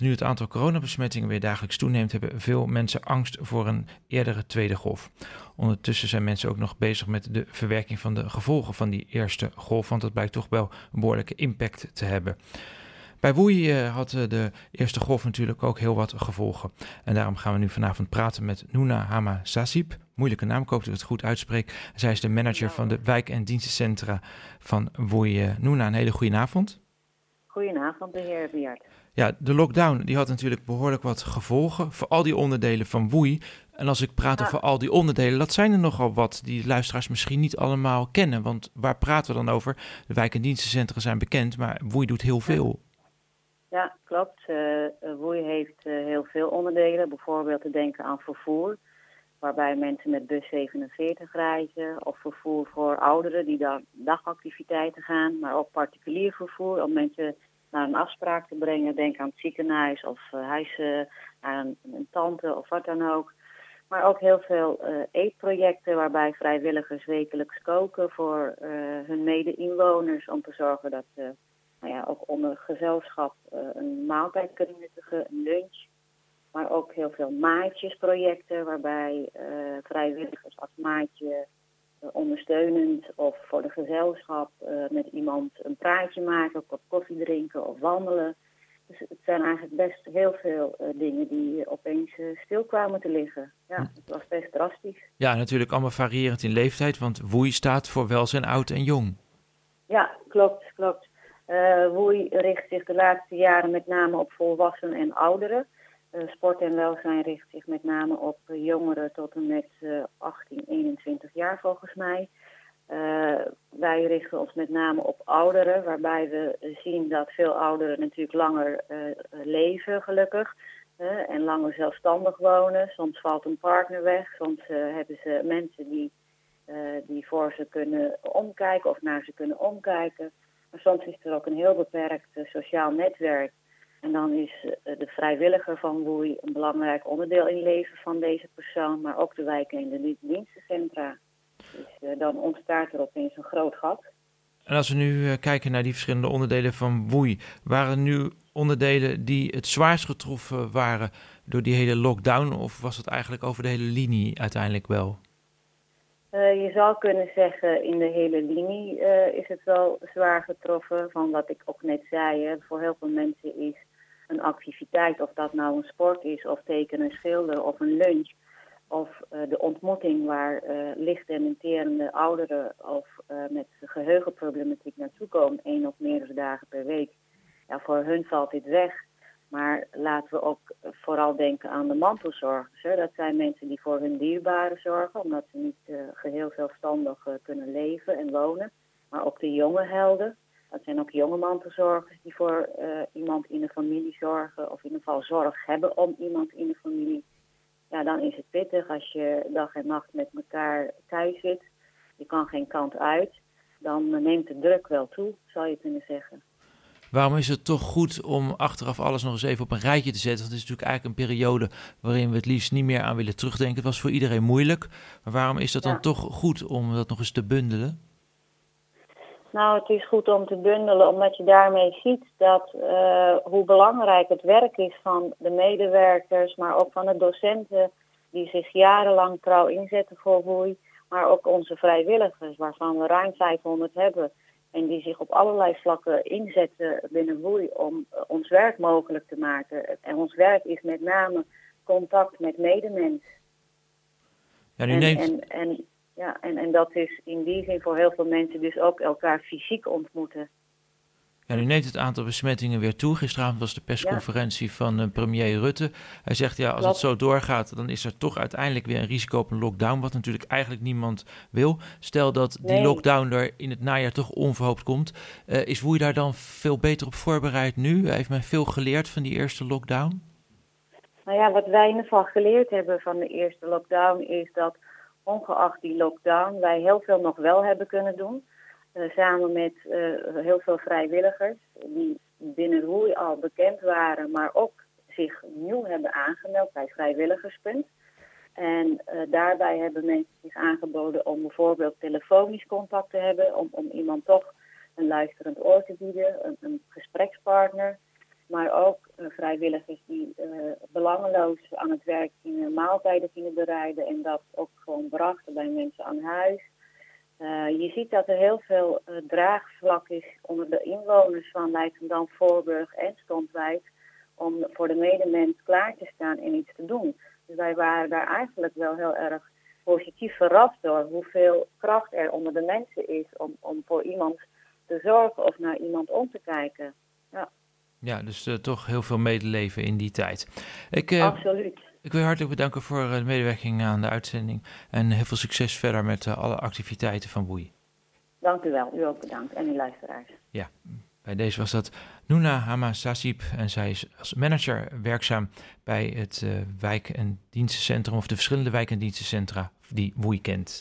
Nu het aantal coronabesmettingen weer dagelijks toeneemt, hebben veel mensen angst voor een eerdere tweede golf. Ondertussen zijn mensen ook nog bezig met de verwerking van de gevolgen van die eerste golf, want dat blijkt toch wel een behoorlijke impact te hebben. Bij Woei had de eerste golf natuurlijk ook heel wat gevolgen. En daarom gaan we nu vanavond praten met Nouna Hama-Sasib. Moeilijke naam, ik hoop dat ik het goed uitspreek. Zij is de manager van de wijk- en dienstencentra van Woei. Nouna, een hele goede avond. Goedenavond, de heer Biart. Ja, de lockdown die had natuurlijk behoorlijk wat gevolgen voor al die onderdelen van Woei. En als ik praat over al die onderdelen, dat zijn er nogal wat die de luisteraars misschien niet allemaal kennen. Want waar praten we dan over? De wijk- en dienstencentra zijn bekend, maar Woei doet heel veel. Ja, klopt. Woei heeft heel veel onderdelen. Bijvoorbeeld te denken aan vervoer, waarbij mensen met bus 47 reizen. Of vervoer voor ouderen die dan dagactiviteiten gaan. Maar ook particulier vervoer om mensen naar een afspraak te brengen. Denk aan het ziekenhuis of huis aan een tante of wat dan ook. Maar ook heel veel eetprojecten waarbij vrijwilligers wekelijks koken voor hun mede-inwoners. Om te zorgen dat ook onder gezelschap een maaltijd kunnen nuttigen, een lunch. Maar ook heel veel maatjesprojecten waarbij vrijwilligers als maatje ondersteunend of voor de gezelschap met iemand een praatje maken, een kop koffie drinken of wandelen. Dus het zijn eigenlijk best heel veel dingen die opeens stil kwamen te liggen. Ja, het was best drastisch. Ja, natuurlijk allemaal variërend in leeftijd, want Woei staat voor welzijn oud en jong. Ja, klopt. Woei richt zich de laatste jaren met name op volwassenen en ouderen. Sport en welzijn richt zich met name op jongeren tot en met 18, 21 jaar volgens mij. Wij richten ons met name op ouderen, waarbij we zien dat veel ouderen natuurlijk langer leven gelukkig. En langer zelfstandig wonen. Soms valt een partner weg, soms hebben ze mensen die voor ze kunnen omkijken of naar ze kunnen omkijken. Maar soms is er ook een heel beperkt sociaal netwerk. En dan is de vrijwilliger van Woei een belangrijk onderdeel in het leven van deze persoon, maar ook de wijken en de dienstencentra. Dus dan ontstaat er opeens een groot gat. En als we nu kijken naar die verschillende onderdelen van Woei, waren er nu onderdelen die het zwaarst getroffen waren door die hele lockdown, of was het eigenlijk over de hele linie uiteindelijk wel? Je zou kunnen zeggen, in de hele linie is het wel zwaar getroffen. Van wat ik ook net zei, hè. Voor heel veel mensen is een activiteit, of dat nou een sport is, of tekenen, schilderen, of een lunch, of de ontmoeting waar licht dementerende ouderen of met geheugenproblematiek naartoe komen, 1 of meerdere dagen per week. Ja, voor hun valt dit weg. Maar laten we ook vooral denken aan de mantelzorgers. Hè. Dat zijn mensen die voor hun dierbaren zorgen, omdat ze niet geheel zelfstandig kunnen leven en wonen. Maar ook de jonge helden. Dat zijn ook jonge mantelzorgers die voor iemand in de familie zorgen, of in ieder geval zorg hebben om iemand in de familie. Ja, dan is het pittig als je dag en nacht met elkaar thuis zit. Je kan geen kant uit. Dan neemt de druk wel toe, zou je kunnen zeggen. Waarom is het toch goed om achteraf alles nog eens even op een rijtje te zetten? Want het is natuurlijk eigenlijk een periode waarin we het liefst niet meer aan willen terugdenken. Het was voor iedereen moeilijk. Maar waarom is dat dan toch goed om dat nog eens te bundelen? Nou, het is goed om te bundelen omdat je daarmee ziet dat hoe belangrijk het werk is van de medewerkers, maar ook van de docenten die zich jarenlang trouw inzetten voor Woei. Maar ook onze vrijwilligers, waarvan we ruim 500 hebben. En die zich op allerlei vlakken inzetten binnen Woei om ons werk mogelijk te maken. En ons werk is met name contact met medemens. Ja, en dat is in die zin voor heel veel mensen dus ook elkaar fysiek ontmoeten. Ja, nu neemt het aantal besmettingen weer toe. Gisteravond was de persconferentie van premier Rutte. Hij zegt, als het zo doorgaat, dan is er toch uiteindelijk weer een risico op een lockdown, wat natuurlijk eigenlijk niemand wil. Stel dat die lockdown er in het najaar toch onverhoopt komt. Is Woei daar dan veel beter op voorbereid nu? Heeft men veel geleerd van die eerste lockdown? Nou ja, wat wij in ieder geval geleerd hebben van de eerste lockdown is dat ongeacht die lockdown wij heel veel nog wel hebben kunnen doen. Samen met heel veel vrijwilligers die binnen Woei al bekend waren, maar ook zich nieuw hebben aangemeld bij Vrijwilligerspunt. En daarbij hebben mensen zich aangeboden om bijvoorbeeld telefonisch contact te hebben, om iemand toch een luisterend oor te bieden, een gesprekspartner. Maar ook vrijwilligers die belangeloos aan het werk gingen, maaltijden gingen bereiden en dat ook gewoon brachten bij mensen aan huis. Je ziet dat er heel veel draagvlak is onder de inwoners van Leidschendam, Voorburg en Stompwijk om voor de medemens klaar te staan en iets te doen. Dus wij waren daar eigenlijk wel heel erg positief verrast door hoeveel kracht er onder de mensen is om voor iemand te zorgen of naar iemand om te kijken. Ja, dus toch heel veel medeleven in die tijd. Absoluut. Ik wil je hartelijk bedanken voor de medewerking aan de uitzending en heel veel succes verder met alle activiteiten van WOEI. Dank u wel, u ook bedankt en uw luisteraars. Ja, bij deze was dat Nouna Hama-Sasib en zij is als manager werkzaam bij het wijk- en dienstencentrum of de verschillende wijk- en dienstencentra die WOEI kent.